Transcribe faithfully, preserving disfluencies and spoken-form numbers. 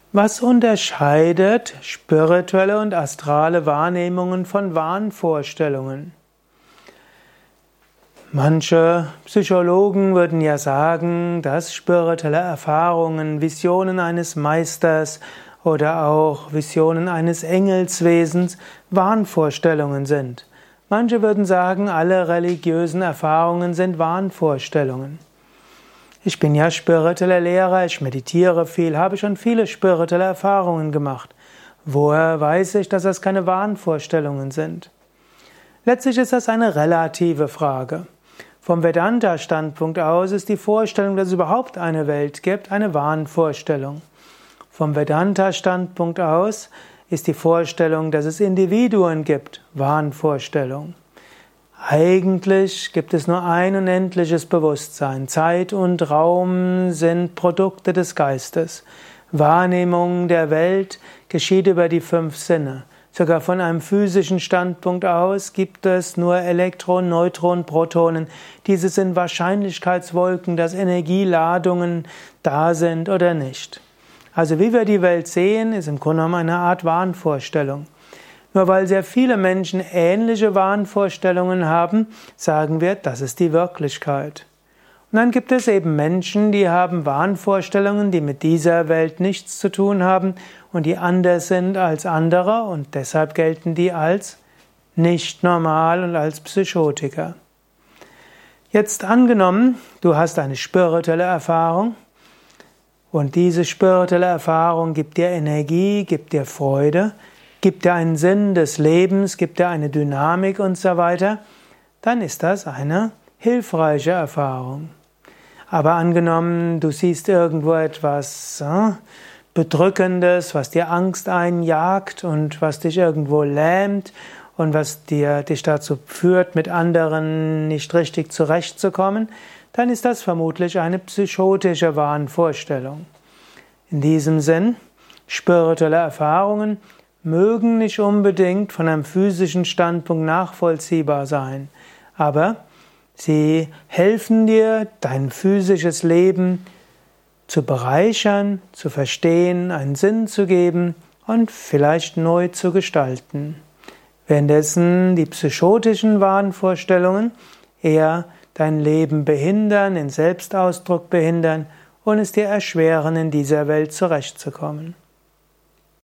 Was unterscheidet spirituelle und astrale Wahrnehmungen von Wahnvorstellungen? Manche Psychologen würden ja sagen, dass spirituelle Erfahrungen, Visionen eines Meisters oder auch Visionen eines Engelswesens Wahnvorstellungen sind. Manche würden sagen, alle religiösen Erfahrungen sind Wahnvorstellungen. Ich bin ja spiritueller Lehrer, ich meditiere viel, habe schon viele spirituelle Erfahrungen gemacht. Woher weiß ich, dass das keine Wahnvorstellungen sind? Letztlich ist das eine relative Frage. Vom Vedanta-Standpunkt aus ist die Vorstellung, dass es überhaupt eine Welt gibt, eine Wahnvorstellung. Vom Vedanta-Standpunkt aus ist die Vorstellung, dass es Individuen gibt, Wahnvorstellung. Eigentlich gibt es nur ein unendliches Bewusstsein. Zeit und Raum sind Produkte des Geistes. Wahrnehmung der Welt geschieht über die fünf Sinne. Sogar von einem physischen Standpunkt aus gibt es nur Elektronen, Neutronen, Protonen. Diese sind Wahrscheinlichkeitswolken, dass Energieladungen da sind oder nicht. Also wie wir die Welt sehen, ist im Grunde genommen eine Art Wahnvorstellung. Nur weil sehr viele Menschen ähnliche Wahnvorstellungen haben, sagen wir, das ist die Wirklichkeit. Und dann gibt es eben Menschen, die haben Wahnvorstellungen, die mit dieser Welt nichts zu tun haben und die anders sind als andere und deshalb gelten die als nicht normal und als Psychotiker. Jetzt angenommen, du hast eine spirituelle Erfahrung und diese spirituelle Erfahrung gibt dir Energie, gibt dir Freude, gibt dir einen Sinn des Lebens, gibt dir eine Dynamik und so weiter, dann ist das eine hilfreiche Erfahrung. Aber angenommen, du siehst irgendwo etwas äh, Bedrückendes, was dir Angst einjagt und was dich irgendwo lähmt und was dir, dich dazu führt, mit anderen nicht richtig zurechtzukommen, dann ist das vermutlich eine psychotische Wahnvorstellung. In diesem Sinn, spirituelle Erfahrungen mögen nicht unbedingt von einem physischen Standpunkt nachvollziehbar sein, aber sie helfen dir, dein physisches Leben zu bereichern, zu verstehen, einen Sinn zu geben und vielleicht neu zu gestalten. Währenddessen die psychotischen Wahnvorstellungen eher dein Leben behindern, den Selbstausdruck behindern und es dir erschweren, in dieser Welt zurechtzukommen.